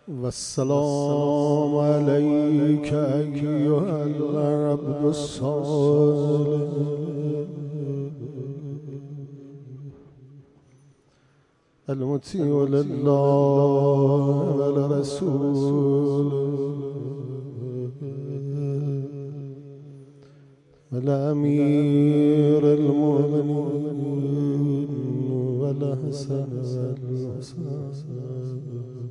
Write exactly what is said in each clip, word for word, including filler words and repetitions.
والسلام عليك أيها العبد الصالح المطيع لله ولرسوله والأمير المؤمنين والحسن والحسن.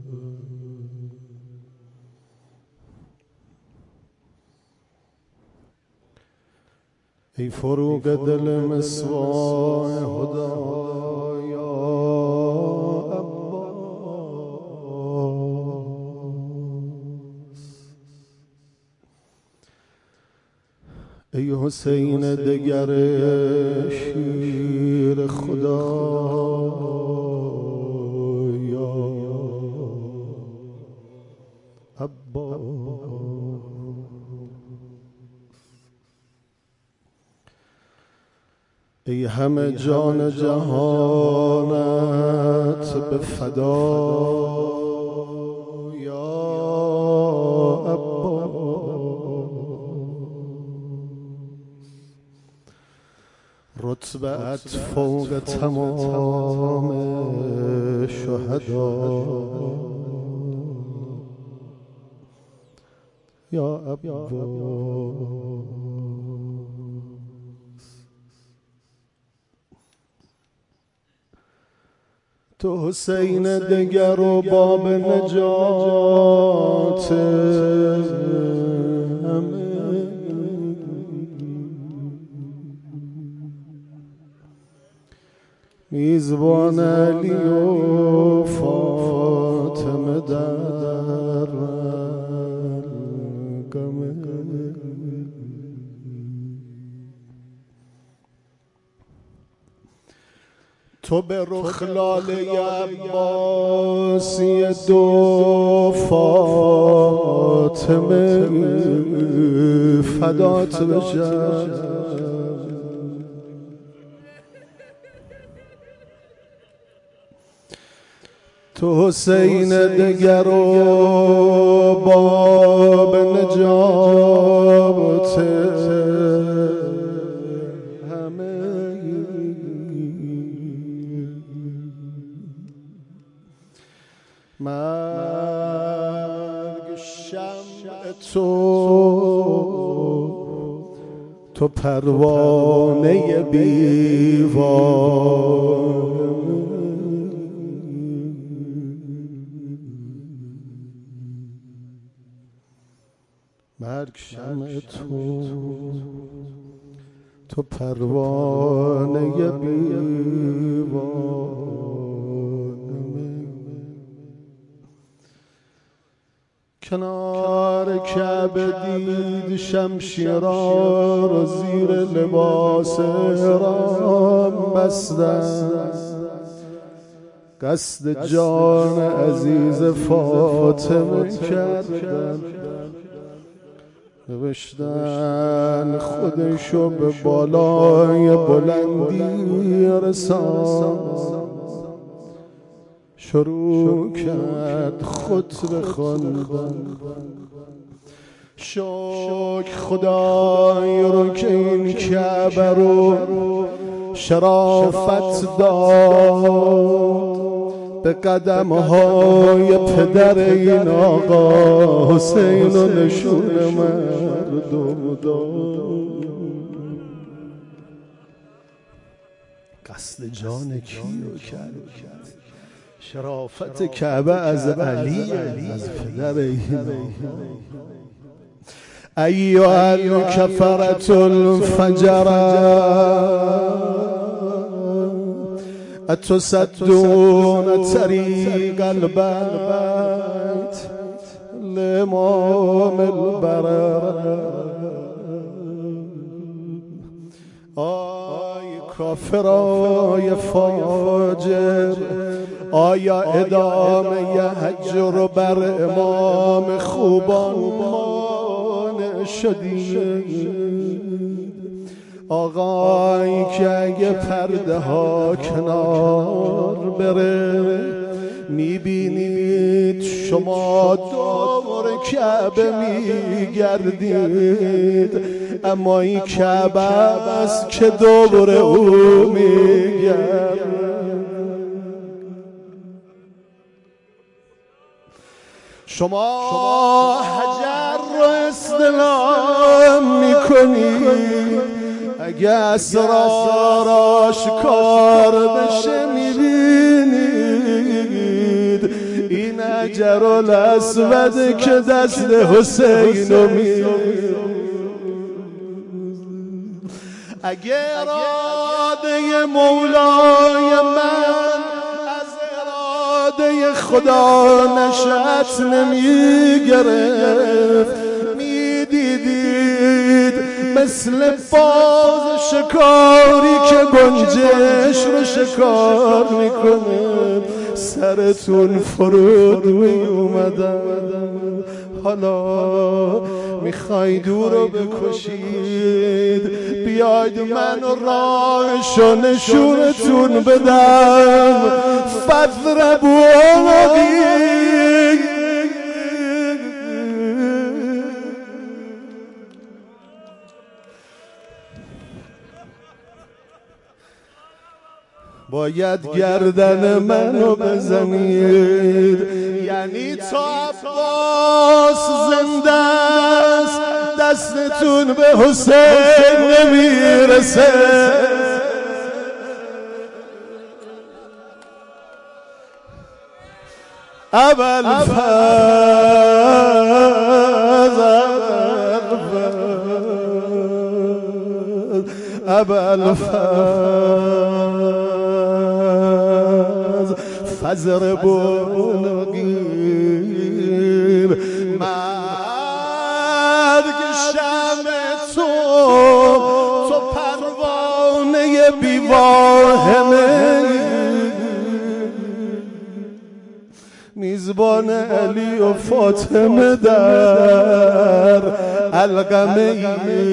ای فروغ دل مصباح هدی یا عباس، ای حسین دگر شیر خدا یا عباس. ای همه جان جهانت به فدا یا عباس، رتبه‌ات فوق تمام شهدا یا عباس. تو حسین دگر و باب نجات همه، میزبان علی و فاطمه در غمه. تو به رخ لاله عباسی دو فاطمه فدات بشم، تو حسین دگر و باب نجات مرگ شمع تو، تو پروانه بیوار، مرگ شمع تو، تو پروانه بیوار. کنار کعبه دید شمشیرها را زیر لباس احرام بستن، قصد جان عزیز فاطمه کردن، نوشتن خودشو به بالای بلندی رسان، شروع کرد خطبه خواندن. شکر خدای رو که این کعبه رو شرافت داد، به قدم های پدر این آقا حسین و نشون مردم داد. قصد جان کیو کرد؟ شرافت کعبه از علی، از پدر این. ایها الکفرة الفجرة اتصدون طریق البیت لامام البرر. آی کافرای فاجر، آیا ادامه حج رو بر امام خوبان مانع شدید؟ آقایی که اگه پرده ها کنار بره میبینید شما دور کعبه میگردید، اما این کعبه است که دور او میگردید. شما حجر رو استلام میکنید، اگه اسرار آشکار بشه میبینید این حجر الاسود که دست حسین رو میبینید. اگه اراده مولای من خدا نشأت نمیگرفت، میدیدید مثل باز شکاری که گنجش رو شکار میکنه سرتون فرود میومدن. حالا میخواید او رو بکشید، بیاید من راهش و نشونتون بدم. فضربوا باید گردن منو بزنید، یعنی تا عباس زنده است دستتون به حسین نمیرسه. ابوالفضل ابوالفضل فضربوا الغیر، مرگ شمع تو تو پروانه بیواهمه، میزبان علی و فاطمه در القمه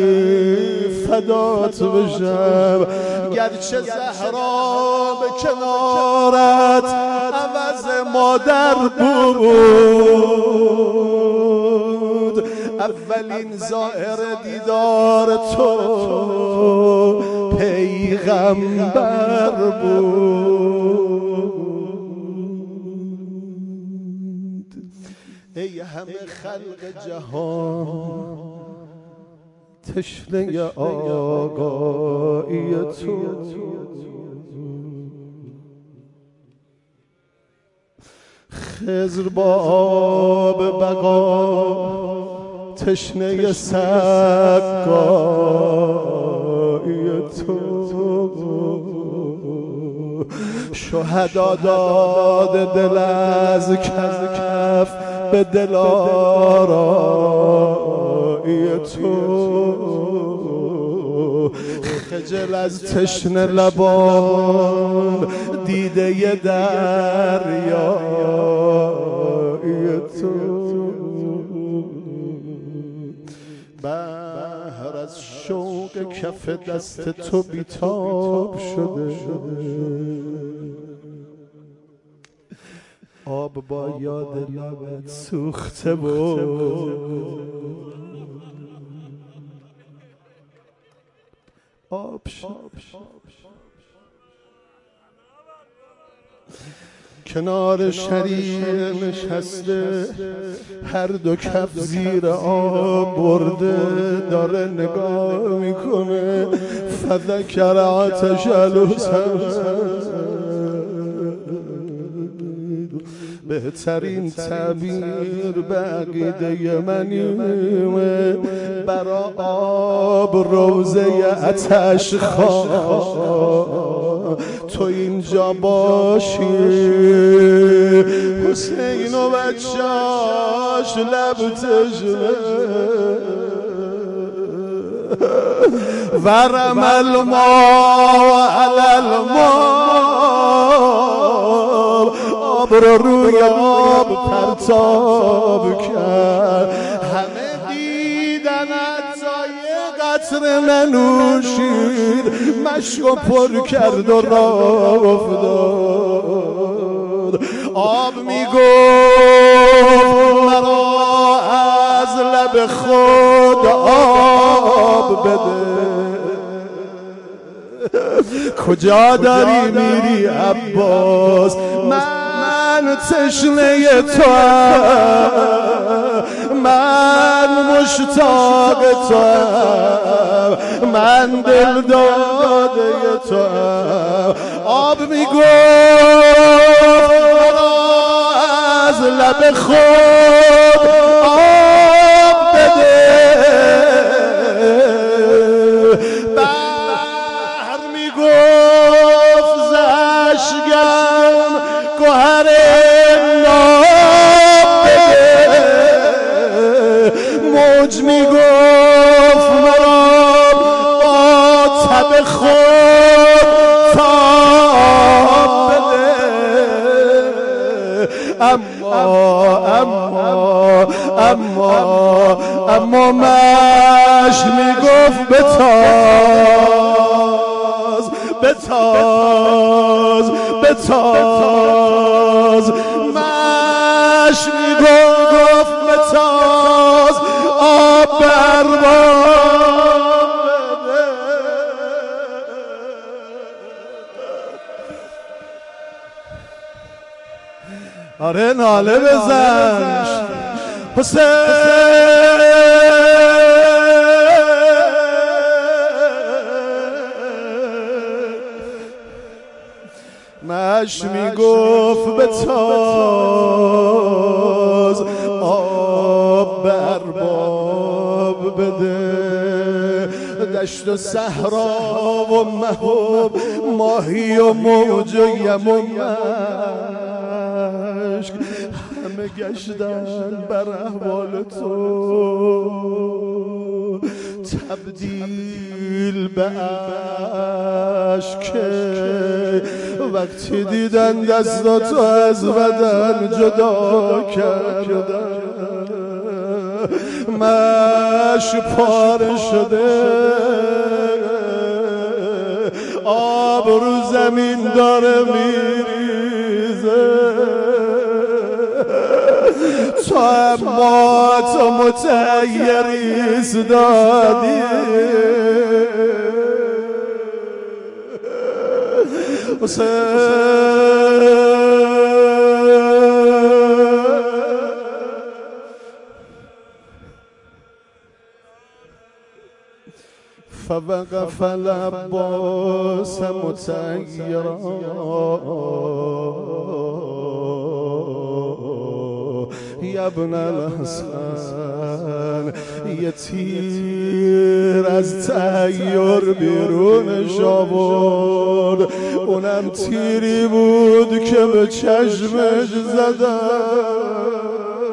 فدات بشم. گرچه زهرا به کنارت عوض مادر بود، اولین زائر دیدار تو پیغمبر بود. ای همه خلق جهان تشنه آگاهی تو، خضر با آب بقا تشنه سقایی تو، شهدا داد دل از کف به دل آرایی تو، خجل از تشنه لبان دیده ی دریایی تو، بحر از شوق کف دست تو بیتاب شده، آب با یاد لبت سوخته بود، آب شد. کنار شریر نشسته هر دو کف زیر آب برده، داره نگاه میکنه. فذکر آتش الحسین، بهترین تعبیر به عقیده منیمه، برا آب روزه آتش خواه تو اینجا باشی. حسین و بچه‌اش لب تشنه ورم الماء علی الماء، آب رو روی آب پرتاب کرد. همه دیدن اجزای قطره ننوشید، مشکو پر کرد و راه افتاد. آب میگفت مرا از لب خود آب بده. کجا داری میری عباس؟ من تشنه توام، من مشتاق توام، من دل داده توام. آب میگفت از لب خود آب بده. بحر میگفت ز اشکم گوهر ناب بده. موج میگفت مرا با تب خود تاب بده. اما اما اما اما مشک میگفت بتاز بتاز بتاز. مشک میگفت بتاز آب بر باد بده. آره ناله بزن حسین. مشک میگفت بتاز آب بر باب بده. دشت و صحرا و مهوب، ماهی و موج و یم و مشک، همه گشتن بر احوال تو. تبدیل به اشک وقتی دیدن دستاتو از بدن جدا کردن. مشک پاره شده، آب رو زمین داره میریزه. تو اما تو متحیریز دادی. فوقف العباس متحیرا یا ابن الحسن. یه تیر از تحیر بیرونش آورد، اونم تیری بود که به چشمش زدم.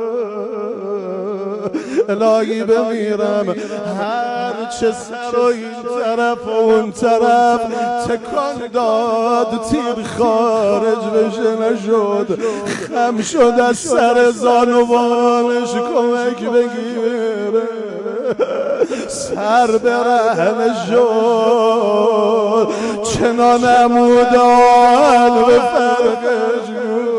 الهی بمیرم هر چه سر و این طرف و اون طرف تکان داد تیر خارج بشه نشد. خم شد از سر زانوانش کمک بگیره، سر برهنه شد چنان عمودان به فرقش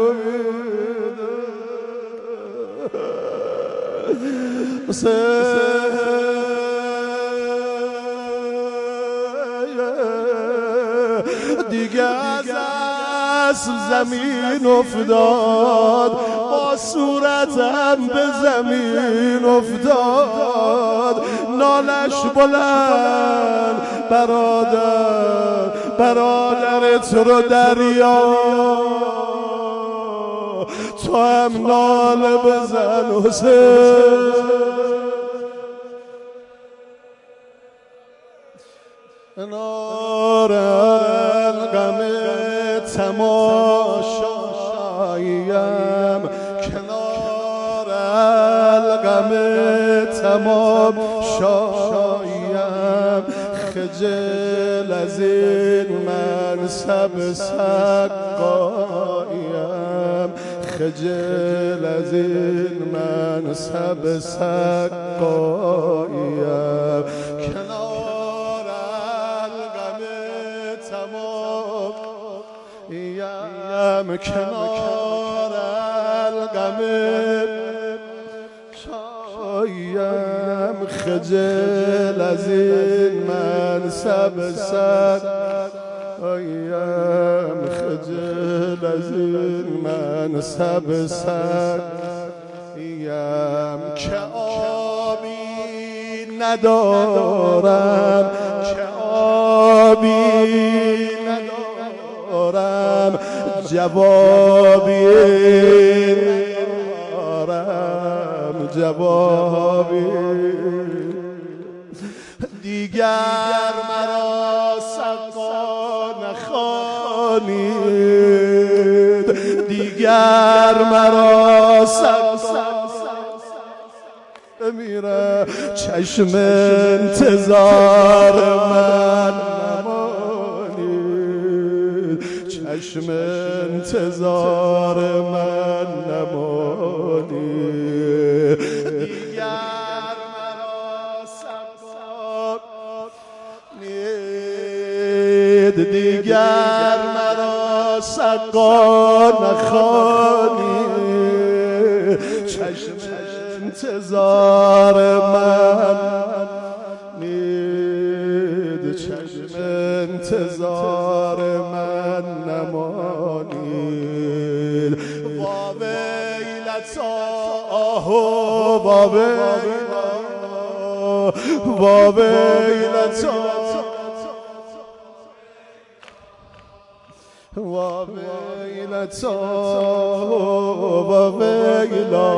دیگه از اصل زمین افتاد، با صورتم به زمین افتاد. نالش بلند برادر برادرت رو دریا، تو هم ناله بزن حسین. کنار غم تماشاییم، کنار غم تماشاییم، خجل از این منصب سقاییم، خجل از این منصب سقاییم. کنار الغم تمام یم، کنار آیم خجل از این منصب صد آیم خجل از این منصب صد ایم که آبی ندارم که آبی ندارم جوابی ندارم جوابی دیگر مرا سقا نخوانید دیگر مرا سقا بمیرم چشم انتظار من نمانید چشم انتظار من نمانید دیگر مرا سقا نید دیگر مرا سقا نخوانید چشم انتظار من نید چشم انتظار من نمانید واویلتا آهو واویلا واویلتا واویلتا واویلا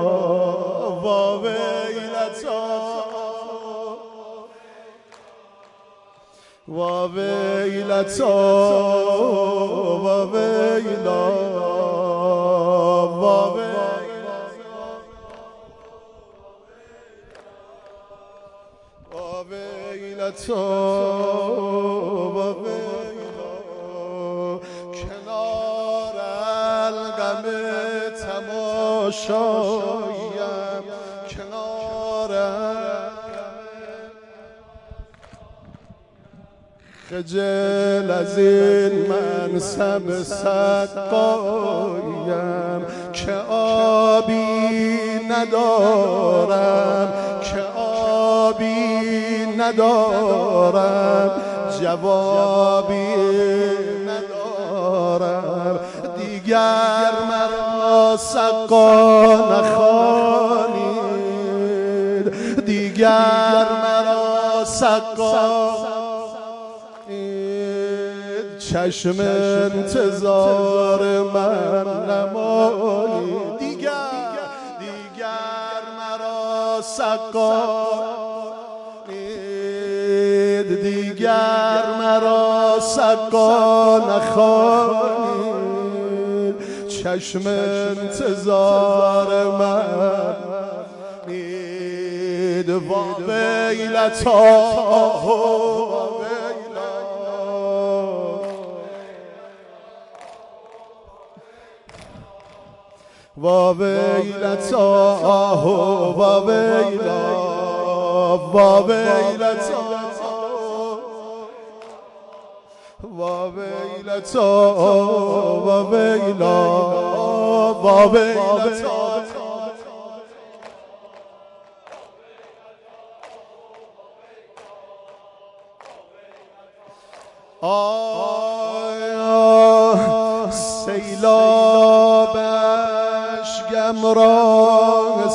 واویلتا واویلتا واویلا واویلتا واویلا کنار الغم تماشایم کنار خجل از این منصب سقایم که آبی ندارم که آبی ندارم جوابی ندارم دیگر مرا سقا نخوانید دیگر مرا سقا چشم انتظار من نمانید دیگر دیگر مرا سقا دیگر مرا سقا نخوانید چشم انتظار من نید واویلتا واویلتا واویلا واویلتا واویلتا واویلا واویلتا آیا سیلابش گم را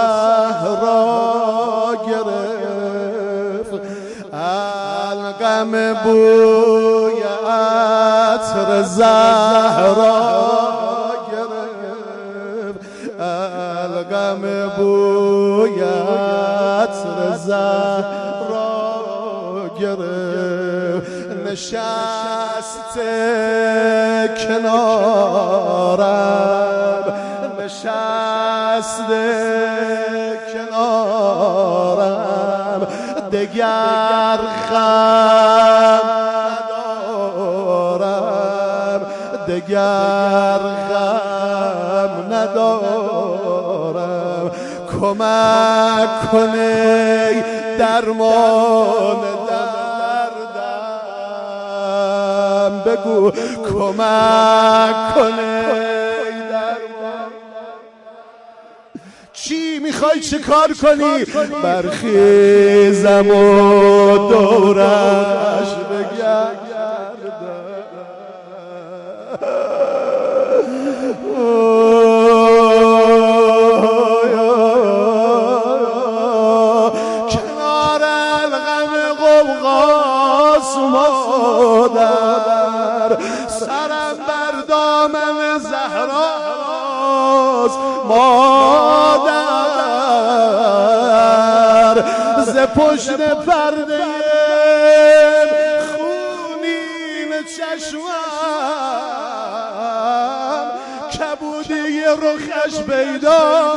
صحرا گرفت الغم بوی عطر زهرا گرفت الغم بوی عطر زهرا گرفت نشست کنارم نشست کنارم دگر خم ندارم دگر غم ندارم کمک کنی درمان دردم بگو کمک کنی درمان چی میخوای چه کار کنی؟ برخیزم و دورش بگردم. کنار الغم قوقاس مادر، سرم بر دامن زهراست مادر، ز پشت پرده خونین چشمم کبودی رخش پیدا.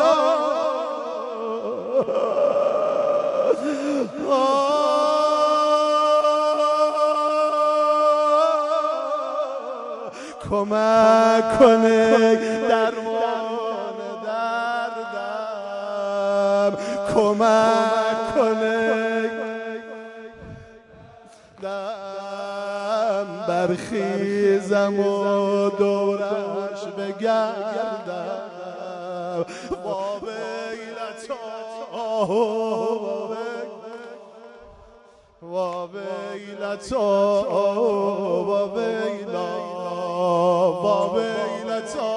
کمک کنه درمان دردم، کمک کنه دم، برخیزم و دورش بگردم. با ویلتا و ویلتا و ویلا و ویلتا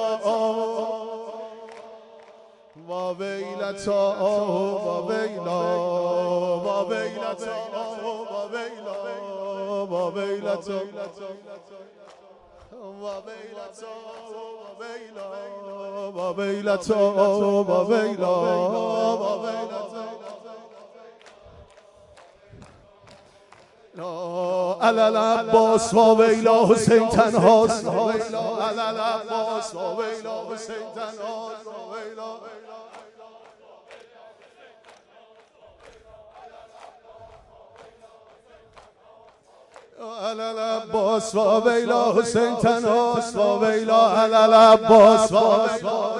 و ویلتا و ویلا و ویلتا و ویلا و ویلتا و ویلتا و ویلتا و ویلا و ویلتا. علل عباس و ویلا حسین تنهاست، علل عباس و ویلا حسین تنهاست، علل عباس و ویلا حسین تنهاست، و ویلا علل عباس و ویلا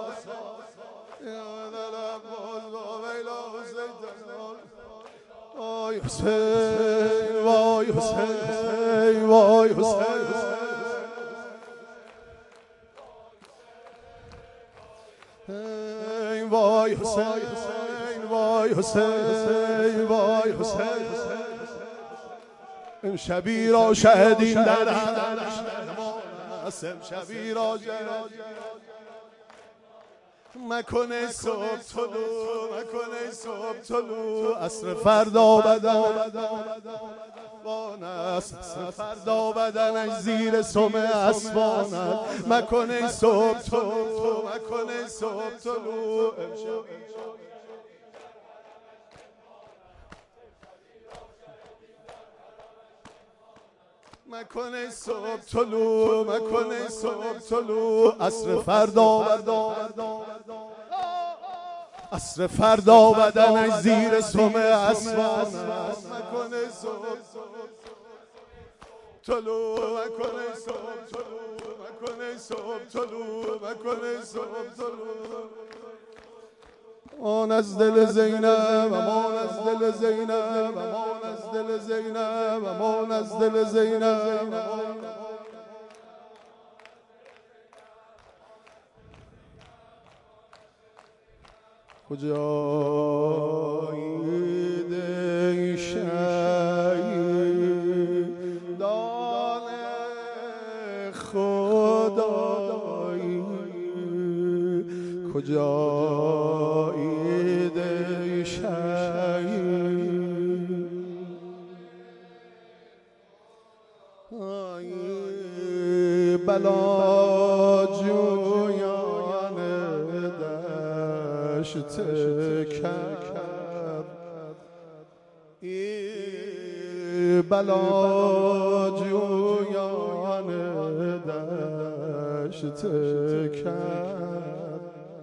وای حسین، وای حسین، وای حسین، وای حسین، وای حسین، وای حسین. امشبی را شهدیم در حرمش، امشبی را مکنه صبح طلوع، مکنه صبح طلوع، عصر فردا بدن بانست، عصر فردا بدنش زیر سم اسبانت، مکنه صبح طلوع، مکنه صبح طلوع. مکنه صبح طلوع، مکنه صبح طلوع، عصر فردا بدن، عصر فردا بدنش زیر سم اسبانت، مکنه صبح طلوع، مکنه صبح طلوع، مکنه صبح طلوع، مکنه صبح طلوع. امان از دل زینب، امان از دل زینب، امان از دل زینب، امان از دل زینب. کجایی دی شهیدان خدایی، کجایی دی شهید بلا جویان دشت کبر، ای بلا جویان دشت کبر،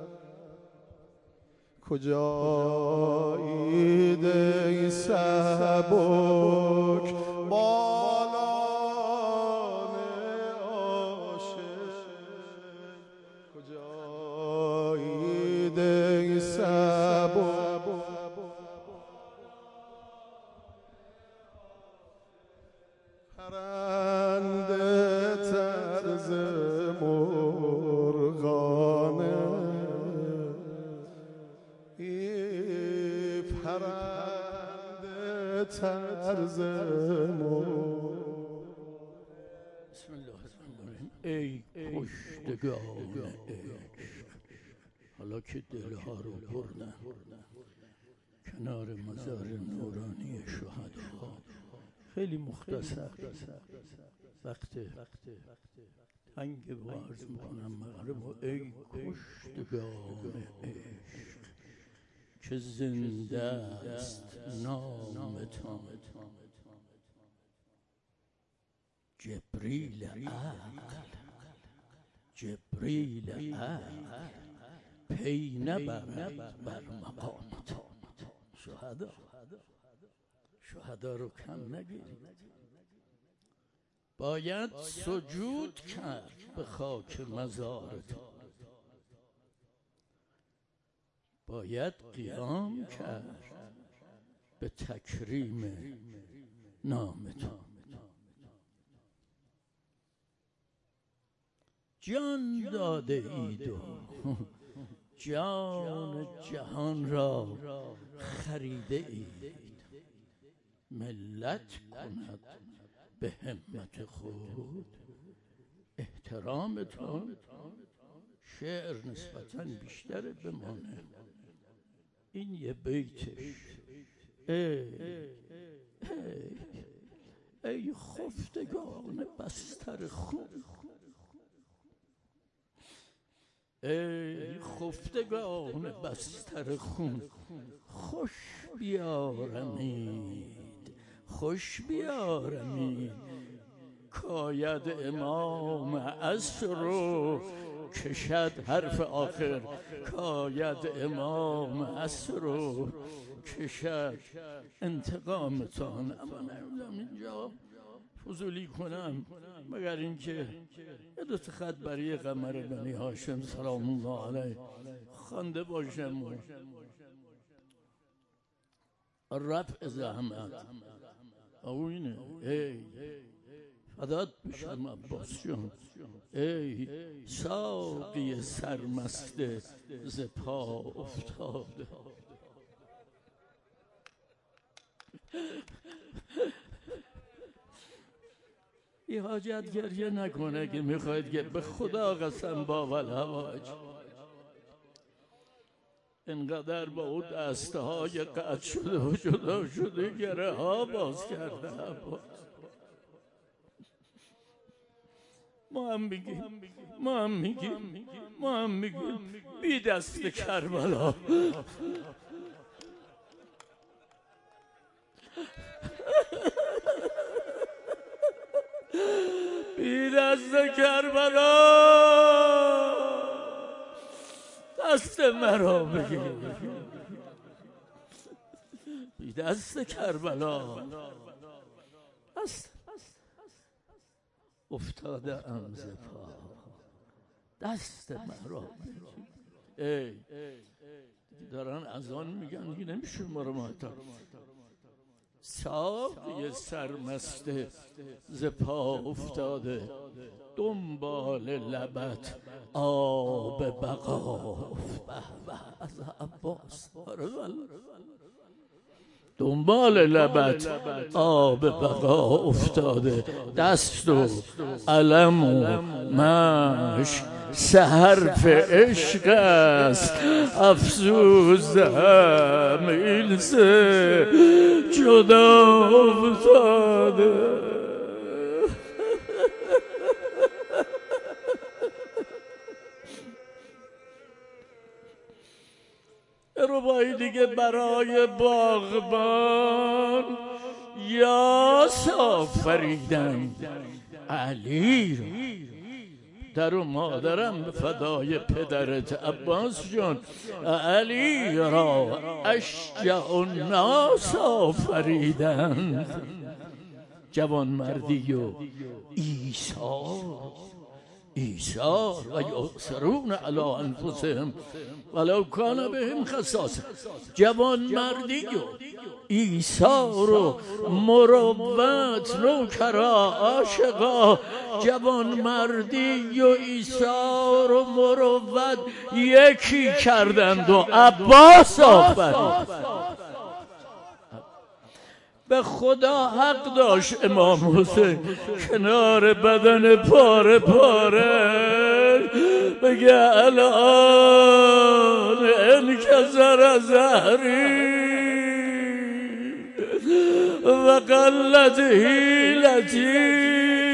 کجایی دی سبک بالان عاشق، کجایی دی سبک پرنده طرز مرغانه، پرنده طرز مو. بسم الله الرحمن الرحیم. ای کشتگان عشق، حالا که دلها رو بردن کنار مزار نورانی شهدا، خیلی مختصر وقت تنگ و عرض میکنم مغرب و ای کشتگان عشق که زنده است نامتان، جبریل عقل، جبریل عقل پی نبرد بر مقامتان. شهدا شهدا رو کم نگیرید، باید سجود کرد به خاک مزارتان، باید قیام کرد به تکریم نامتان. جان داده اید و جان جهان را خریده اید، ملت کند به همت خود احترامتان. شعر نسبتاً بیشتر بمانه، این یه بیتش. ای ای ای خفتگان بستر خون، ای خفتگان بستر خون، خوش بیارمید، خوش بیارمید کاید امام عصر رو کشد حرف آخر، کاید امام عصر رو کشد انتقامتان. اما نمیدونم اینجا فضولی کنم مگر اینکه یه دو تا خط برای قمر بنی هاشم سلام الله علیه خوانده باشم و رفع زحمت او اینه. ای فدات بشم عباس جان، ای ساقی سرمست ز پا افتاده، ای حاجت گریه نکنه که میخواید که به خدا قسم با والهواج اینقدر با او دسته های قطع شده و جدا شده گره ها باز کرده عباس. ما هم میگیم ما هم میگیم ما هم میگیم بی دست کربلا، بی دست کربلا دست مرا بگیر، بی دست کربلا دست افتاده ام ز پا، دست مرا بگیر. ای دارن اذان میگن دیگه نمیشه ما رو محترم. ساقی سرمست ز پا افتاده، دنبال لبت آب بقا از عباس، دنبال لبت آب بقا افتاده، دست و علم و مشک سه حرف عشق است، افسوزم این سه جدا افتاده. ربایی دیگه برای باغبان یا آفریدم علی رو، در و مادرم به فدای پدرت عباس جان، علی را اشجع الناس آفریدن، جوان مردی و ایثار ایثار و یؤثرون علی انفسهم ولو کان بهم خصاصه، جوان مردی و ایثار و مروت، نوکرا عاشقا، جوان مردی و ایثار و مروت یکی کردند و عباس آفرید. به خدا حق داشت امام حسین کنار بدن پاره پاره بگه الان انکسر زهری و قلت حیلتی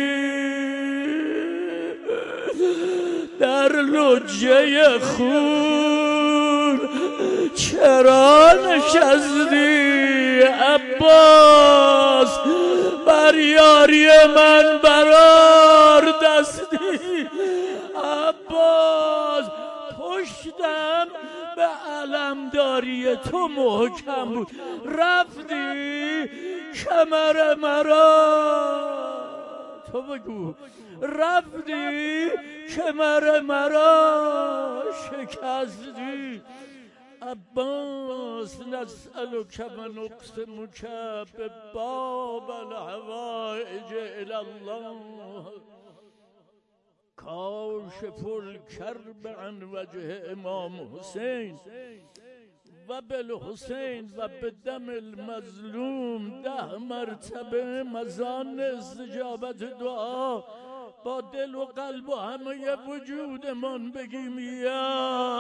در لجه خون چرا نشستی عباس بر یاری من برار دستی عباس پشتم به علمداری تو محکم بود رفتی کمر مرا تو بگو رفتی کمر مرا شکستی عباس نسألك و نقسمك بباب الحوائج الى الله کاشف الکرب عن وجه امام حسین و بالحسین و بدم المظلوم ده مرتبه مزان استجابت دعا با دل و قلب و همه وجودمان بگیم یا